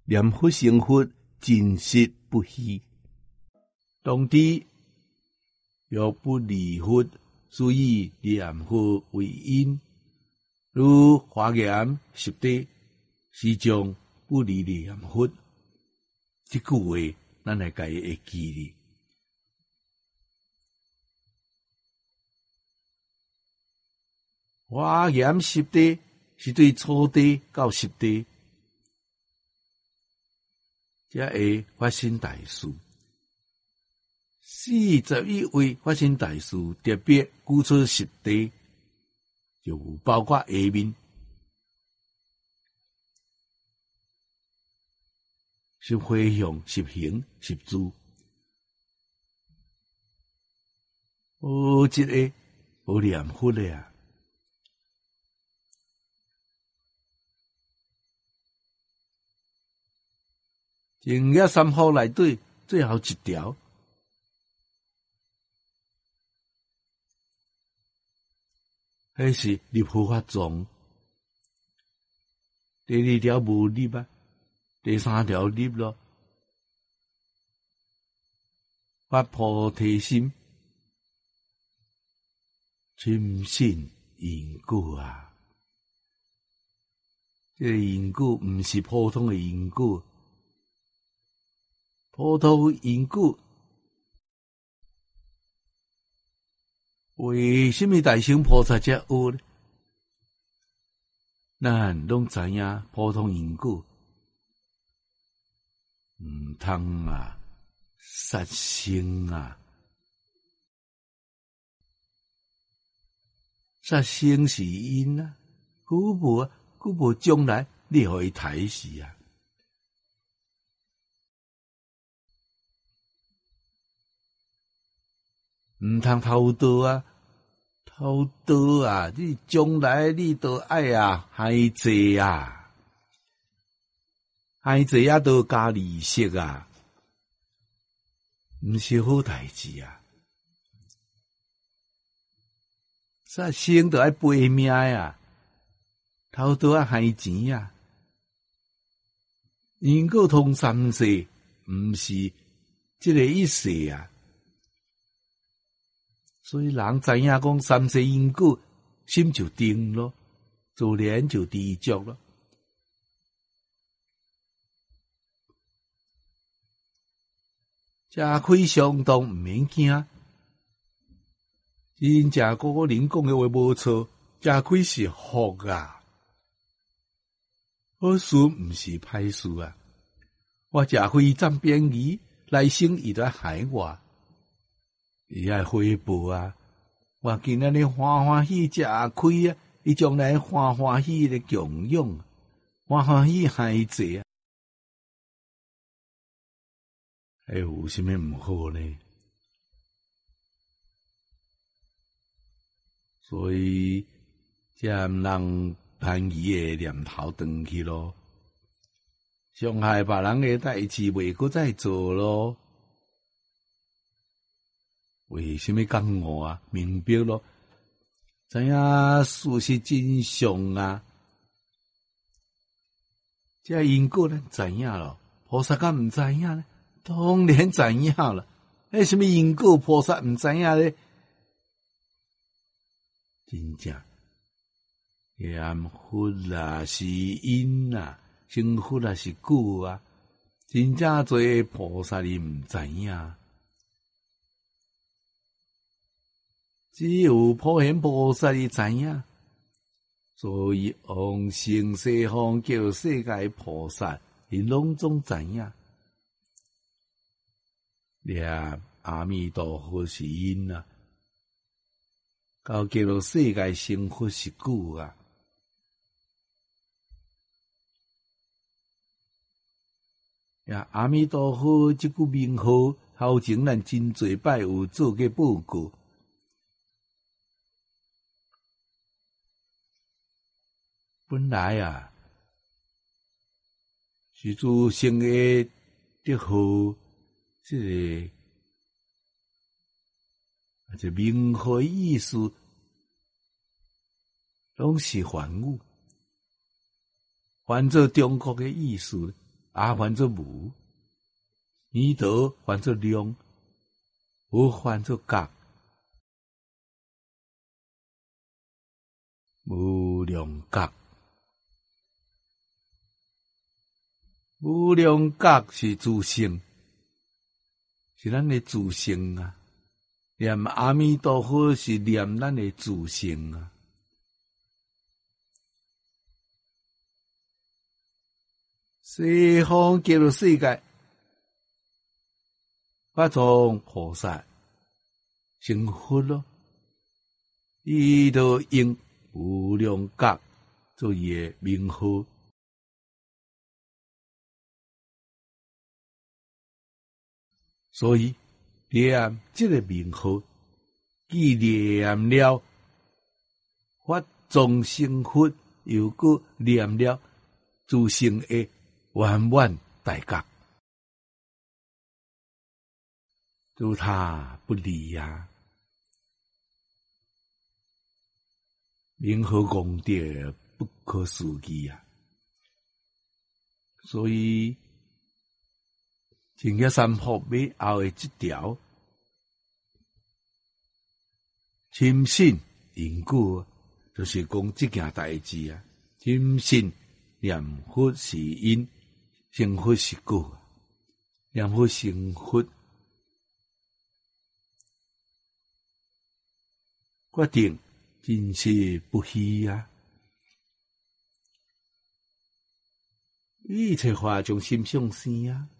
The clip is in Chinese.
念佛成佛，真实不虚。当知若不离佛，所以念佛为因。如华严实地，时常不离念佛。这句话，咱来家会记哩。华严实地是对初地到十地，才会发生大事。41位发生大事，特别举出十地，就包括下面是回向、十行、十住。一个无念佛的啊，净业三法内底最后一条，迄是立佛法宗。第二条无立啊，第三条立咯。发菩提心，深信因果啊！这个因果毋是普通的因果，普通因果为什么大乘菩萨才学呢？咱拢知影普通因果毋通啊，杀生啊，杀生是因啊，古无将来你互伊刣死啊！毋通偷盗啊！偷盗啊！你将来你都爱啊，害济啊，害济啊，都加利息啊，毋是好代志啊！杀生都爱赔命啊，偷盗啊，害钱啊！因果通三世，毋是这个一世啊！所以人知影讲三世因果，心就定咯，自然就知足咯。吃亏相当毋免惊，真正个人讲的话无错，吃亏是福啊，好事毋是歹事啊。我吃亏占便宜，来生伊来害我。伊爱回报啊！我今仔日欢欢喜食亏啊，伊将来欢欢喜的供养，欢欢喜害济啊！还有啥物毋好呢？所以，这毋通攀伊的念头转去咯，伤害别人的代志袂搁再做咯。为什么讲我啊？明白咯，知影事实真相啊！这因果咱知影咯，菩萨敢毋知影呢？当然知影了。什么因果菩萨毋知影呢？真正念佛啊是因啊，成佛啊是果啊，真正做菩萨你毋知影。只有普贤菩萨你知影，所以往生西方叫世界菩萨，因拢总知影。念阿弥陀佛是因啊，到叫做世界成佛是果啊。呀，阿弥陀佛这句名号，后前咱真侪摆有做过报告。本来啊，是自生的德号，这名号意思，拢是梵语，翻做中国的意思， 换作无，圆道换作量，无换作角，无量角。无量角是自性，是咱的自性啊！念阿弥陀佛是念咱的自性啊！西方极乐世界，法藏菩萨成佛咯，伊就用无量角做伊的名号。所以念这个名号，既念了法藏成佛，又搁念了自性的圆满大觉，如他不离啊！名号功德不可思议啊！所以净业三宝尾后的这条，深信因果，就是讲这件代志啊。深信念佛是因，成佛是果，念佛成佛，决定真实不虚啊！一切法从心上生啊！